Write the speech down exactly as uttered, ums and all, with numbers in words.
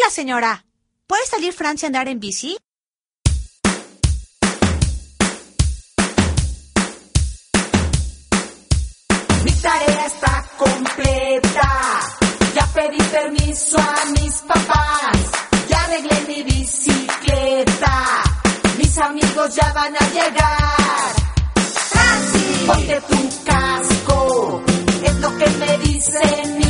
Hola, señora. ¿Puede salir Francia a andar en bici? Mi tarea está completa. Ya pedí permiso a mis papás. Ya arreglé mi bicicleta. Mis amigos ya van a llegar. ¡Franci! Ponte tu casco. Es lo que me dicen mis